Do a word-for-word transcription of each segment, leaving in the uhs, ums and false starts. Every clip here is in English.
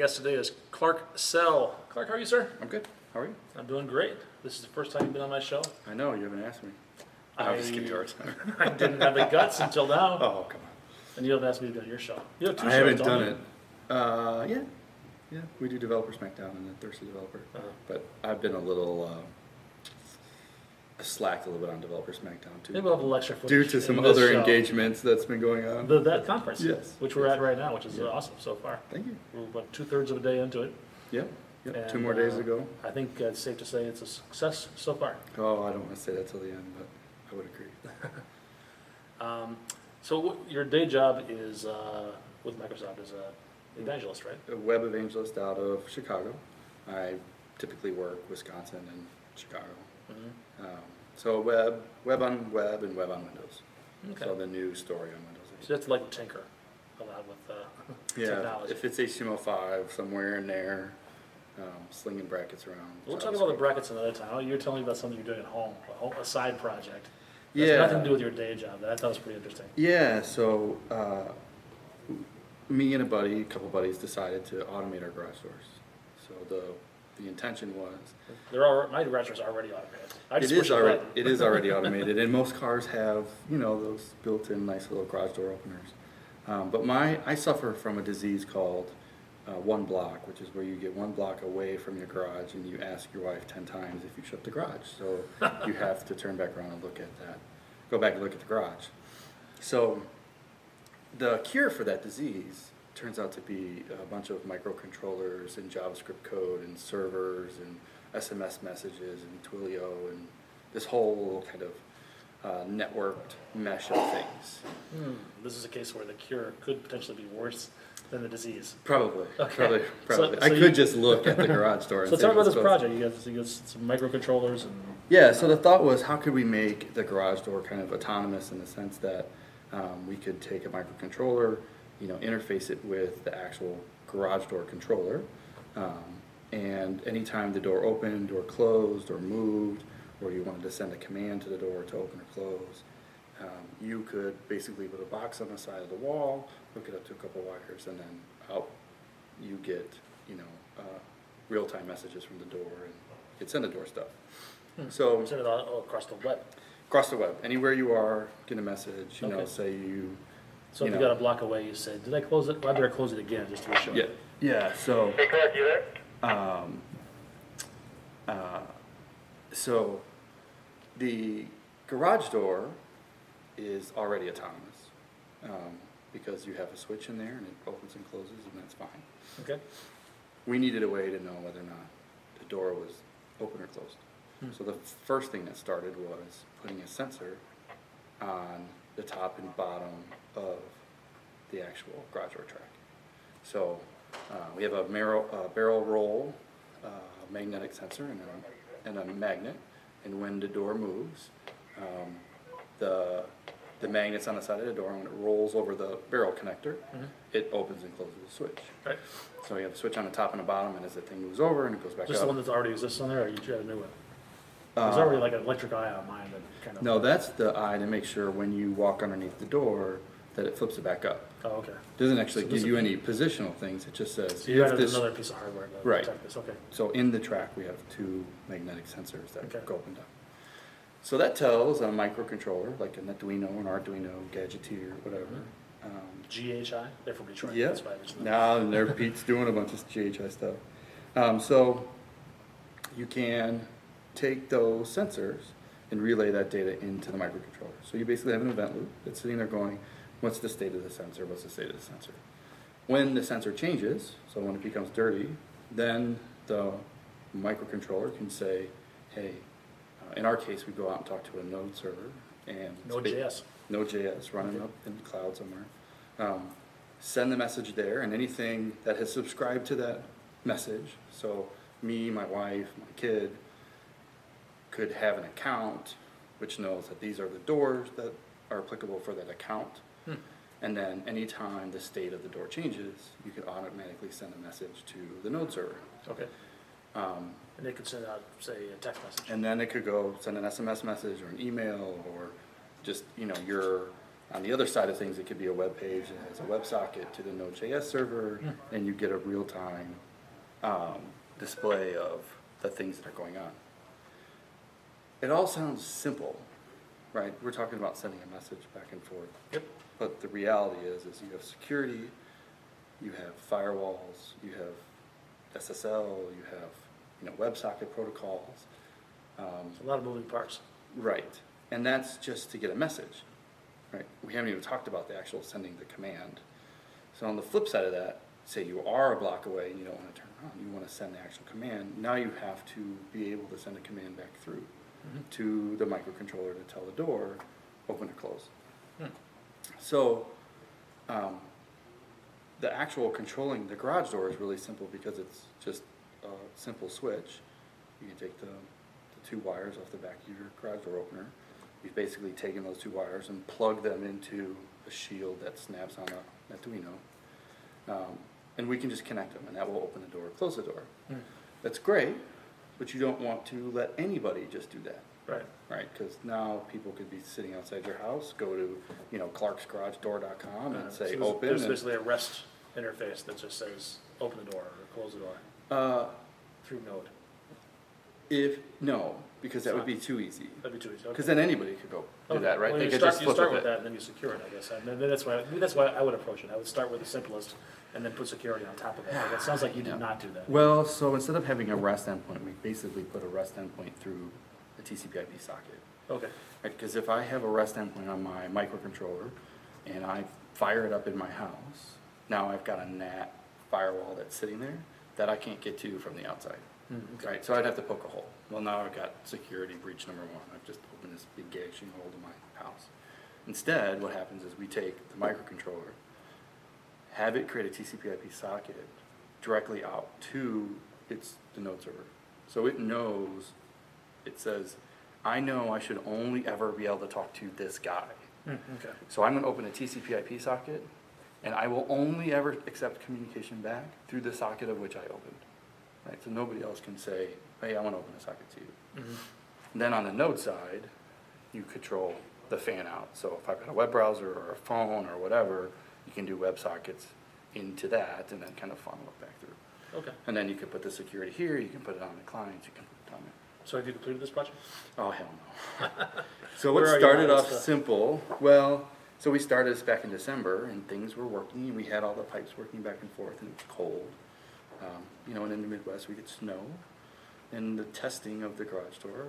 guest today is Clark Sell. Clark, how are you, sir? I'm good. How are you? I'm doing great. This is the first time you've been on my show. I know, you haven't asked me. I, I'm just kidding, George. I didn't have the guts until now. Oh, come on. And you haven't asked me to be on your show. You have two I shows, haven't don't done you? it. Uh, yeah. Yeah, we do Developer Smackdown and the Thirsty Developer. Uh-huh. But I've been a little uh, slacked a little bit on Developer Smackdown, too. Maybe we'll have a little extra footage Due to some in this other show. engagements that's been going on. The, that conference, Yes. which we're Yes. at right now, which is Yeah. awesome so far. Thank you. We're about two-thirds of a day into it. Yep. Yep. Two And, more days uh, to go. I think uh, it's safe to say it's a success so far. Oh, I don't want to say that till the end, but I would agree. Um, so what, your day job is uh, with Microsoft as a evangelist, right? A web evangelist out of Chicago. I typically work Wisconsin and Chicago. Mm-hmm. Um, so web, web on web, and web on Windows. Okay. So the new story on Windows So you have to like tinker a lot with uh, eight. Yeah, technology. if it's H T M L five somewhere in there, um, slinging brackets around. We'll talk about the JavaScript. brackets another time. Oh, you're telling me about something you're doing at home, a, home, a side project. It Yeah. has nothing to do with your day job. That I thought was pretty interesting. Yeah, so uh, me and a buddy, a couple buddies, decided to automate our garage doors. So the the intention was They're all, my garage doors are already automated. I it just is push a already button. it is already automated, and most cars have you know those built-in nice little garage door openers. Um, but my I suffer from a disease called uh, one block, which is where you get one block away from your garage, and you ask your wife ten times if you shut the garage. So you have to turn back around and look at that, go back and look at the garage. So the cure for that disease turns out to be a bunch of microcontrollers and JavaScript code and servers and S M S messages and Twilio and this whole kind of uh, networked mesh of things. Hmm. This is a case where the cure could potentially be worse than the disease. Probably, Okay. probably, probably. So- I so could you- just look at the garage door. and So say tell me about what's this supposed- project. You got, you got some microcontrollers and Yeah, so the thought was, how could we make the garage door kind of autonomous in the sense that um, we could take a microcontroller, you know, interface it with the actual garage door controller, um, and anytime the door opened or closed or moved, or you wanted to send a command to the door to open or close, um, you could basically put a box on the side of the wall, hook it up to a couple wires, and then out you get, you know, uh, real-time messages from the door, and you could send the door stuff. Hmm. So send it all all across the web. across the web, anywhere you are, get a message. You know, Okay. say you. So you if you know. got a block away, you say, "Did I close it? Well, I better close it again just to be sure." Yeah. Yeah. So. Hey, Clark, you there? Um, uh, so the garage door is already autonomous um, because you have a switch in there and it opens and closes, and that's fine. Okay. We needed a way to know whether or not the door was open or closed. Hmm. So the first thing that started was putting a sensor on the top and bottom of the actual garage door track. So uh, we have a barrel, uh, barrel roll uh, magnetic sensor and a, and a magnet, and when the door moves, um, the the magnet's on the side of the door, and when it rolls over the barrel connector, Mhm. it opens and closes the switch. Right. So you have a switch on the top and the bottom, and as the thing moves over and it goes back Just up. the one that already exists on there, or you got a new one? There's uh, already like an electric eye on mine that kind of. No, that's the eye to make sure when you walk underneath the door that it flips it back up. Oh, okay. Doesn't actually So give this you is- any positional things. It just says So you if added this. another piece of hardware to Right. protect this. Okay. So in the track we have two magnetic sensors that Okay. go up and down. So that tells a microcontroller like an Arduino, an Arduino, Gadgeteer, whatever. Um, G H I. They're from Detroit. Yeah. That's why I mentioned that. Now and there, Pete's doing a bunch of G H I stuff. Um, so you can take those sensors and relay that data into the microcontroller. So you basically have an event loop that's sitting there going, what's the state of the sensor? What's the state of the sensor? When the sensor changes, so when it becomes dirty, then the microcontroller can say, hey, uh, in our case, we go out and talk to a node server and Node.js. Node.js running up in the cloud somewhere. Um, send the message there, and anything that has subscribed to that message, so me, my wife, my kid, could have an account which knows that these are the doors that are applicable for that account. Hmm. And then anytime the state of the door changes, you could automatically send a message to the node server. Okay. Um, And they could send out, say, a text message. And then it could go send an S M S message or an email or just, you know, your On the other side of things, it could be a web page that has a WebSocket to the Node.js server, and you get a real-time um, display of the things that are going on. It all sounds simple, right? We're talking about sending a message back and forth. Yep. But the reality is, is you have security, you have firewalls, you have S S L, you have, you know, WebSocket protocols. Um, A lot of moving parts. right. And that's just to get a message, right? We haven't even talked about the actual sending the command. So on the flip side of that, say you are a block away and you don't want to turn around, you want to send the actual command. Now you have to be able to send a command back through Mm-hmm. to the microcontroller to tell the door, open or close. Hmm. So um, the actual controlling the garage door is really simple because it's just a simple switch. You can take the, the two wires off the back of your garage door opener. You've basically taken those two wires and plugged them into a shield that snaps on a Arduino. Um, and we can just connect them and that will open the door, close the door. Hmm. That's great, but you don't want to let anybody just do that. Right. Right, because now people could be sitting outside your house, go to, you know, clarks garage door dot com Uh, and so say there's- open. There's and- basically a REST interface that just says, open the door or close the door Uh, through Node. if, no, because that would be too easy. That'd be too easy. Okay. Because then anybody could go do Okay. that, right? Well, They you could start, just you flip start of with it. that and then you secure it, I guess. And then that's why, maybe that's why I would approach it. I would start with the simplest and then put security on top of it. But it sounds like you did not do that. Well, so instead of having a REST endpoint, we basically put a REST endpoint through a T C P I P socket. Okay. Because if I have a REST endpoint on my microcontroller and I fire it up in my house, now I've got a N A T firewall that's sitting there that I can't get to from the outside. Hmm, okay. Right, so I'd have to poke a hole. Well, now I've got security breach number one. I've just opened this big gashing hole to my house. Instead, what happens is we take the microcontroller, have it create a T C P I P socket directly out to its the node server. So it knows, it says, I know I should only ever be able to talk to this guy. Hmm, okay. So I'm gonna open a T C P I P socket, and I will only ever accept communication back through the socket of which I opened. Right, so nobody else can say, hey, I wanna open a socket to you. Mhm. And then on the node side, you control the fan out. So if I've got a web browser or a phone or whatever, you can do WebSockets into that and then kind of funnel it back through. Okay. And then you can put the security here, you can put it on the client, you can put it on there. So have you completed this project? Oh, hell no. So Where what are you started now? off What's the- simple, well, so we started this back in December and things were working, and we had all the pipes working back and forth and it was cold. Um, you know, and in the Midwest we get snow, and the testing of the garage door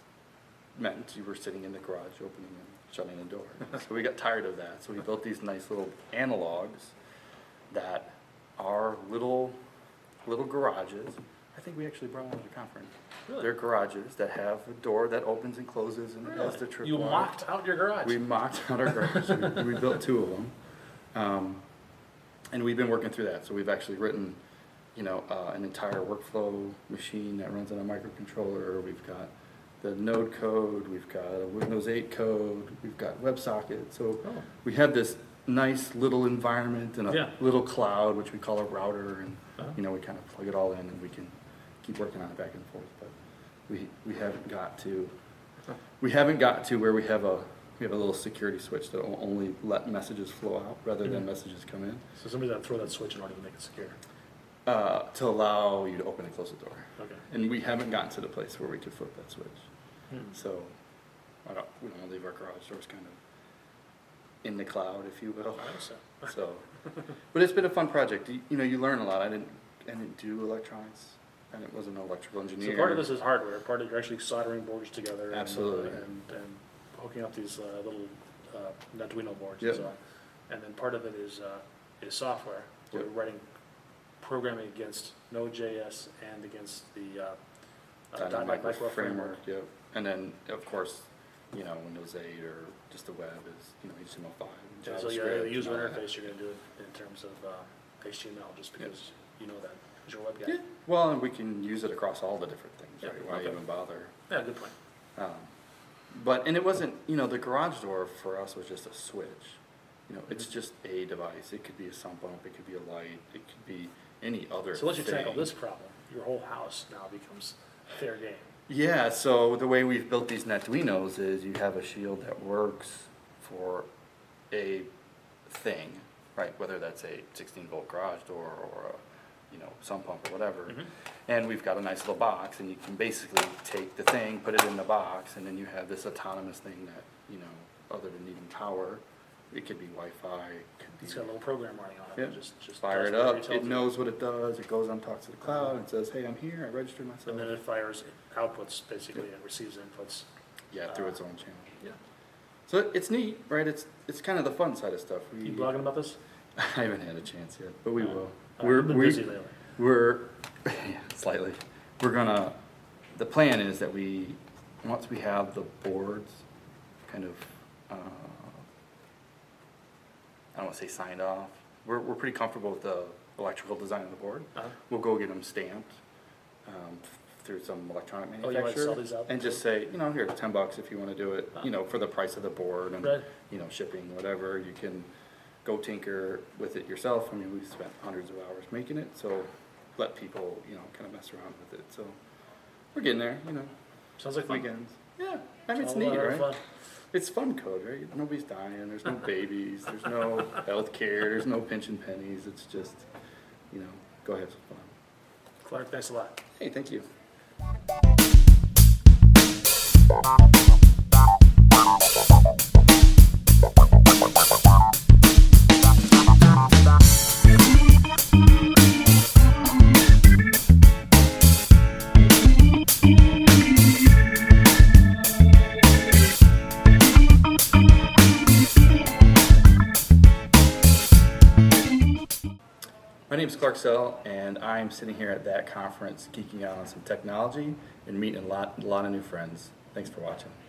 meant you were sitting in the garage opening and shutting the door. So we got tired of that, so we built these nice little analogs that are little, little garages. I think we actually brought one to the conference. Really? They're garages that have a door that opens and closes and it has the trip You bar. mocked out your garage? We mocked out our garage. we, we built two of them. Um, and we've been working through that. So we've actually written, you know, uh, an entire workflow machine that runs on a microcontroller. We've got the Node code. We've got a Windows eight code. We've got WebSocket. So Oh. we have this nice little environment and a Yeah. little cloud, which we call a router. And, Uh-huh. you know, we kind of plug it all in and we can keep working on it back and forth. But we, we haven't got to, we haven't got to where we have a, we have a little security switch that will only let messages flow out rather than Mhm. messages come in, So somebody's got to throw that switch in order to make it secure. uh, to allow you to open and close the door. Okay. And we haven't gotten to the place where we could flip that switch. Hmm. So I don't, we don't want to leave our garage doors kind of in the cloud, if you will. I understand. So, but it's been a fun project. You, you know, you learn a lot. I didn't, I didn't do electronics, and it wasn't an electrical engineer. So part of this is hardware, part of you're actually soldering boards together. and, uh, Absolutely. And, and hooking up these uh, little uh, Arduino boards Yep. and so on. And then part of it is, uh, is software. We're Yep. writing programming against Node.js and against the uh, uh, Dynamic .NET Micro Micro framework. Yep. And then, of course, you know, Windows eight or just the web is, you know, H T M L five. and And so yeah, JavaScript the user and all that. interface, you're gonna do it in terms of uh, H T M L, just because you know that, because you're a web guy. Yeah, well, and we can use it across all the different things, Yeah, right? Why okay. even bother? Yeah, good point. Um, but, and it wasn't, you know, the garage door for us was just a switch. You know, it's Mhm. just a device. It could be a sump pump, it could be a light, it could be any other So once you tackle thing. this problem, your whole house now becomes fair game. Yeah, so the way we've built these Arduinos is you have a shield that works for a thing, right? Whether that's a sixteen volt garage door or a, you know, sump pump or whatever. Mhm. And we've got a nice little box, and you can basically take the thing, put it in the box, and then you have this autonomous thing that, you know, other than needing power, it could be Wi-Fi, it could be. It's got a little program running on it. Yeah, that Just, just fire does it whatever you up, tell it to. knows what it does, it goes on, talks to the cloud, and says, hey, I'm here, I registered myself. And then it fires outputs, basically, and receives inputs. Yeah, through uh, its own channel. Yeah. So it's neat, right? It's it's kind of the fun side of stuff. We, You blogging about this? I haven't had a chance yet, but we Uh, will. uh, We're you've been we, busy lately. we're yeah, slightly. We're gonna. The plan is that we once we have the boards, kind of. Uh, I don't want to say signed off. We're we're pretty comfortable with the electrical design of the board. Uh-huh. We'll go get them stamped um, through some electronic Oh, you might manufacturer, sell these out? and just say, you know, here, ten bucks if you want to do it. Ah. You know, for the price of the board and Right. you know, shipping, whatever. You can go tinker with it yourself. I mean, we've spent hundreds of hours making it, so let people, you know, kind of mess around with it. So we're getting there, you know, Sounds like fun. weekends. Yeah, I mean, it's Sounds like neat, a lot of right? fun. It's fun code, right? Nobody's dying. There's no babies. There's no health care. There's no pension pennies. It's just, you know, go have some fun. Clark, thanks a lot. Hey, thank you. My name is Clark Sell, and I'm sitting here at that conference geeking out on some technology and meeting a lot, a lot of new friends. Thanks for watching.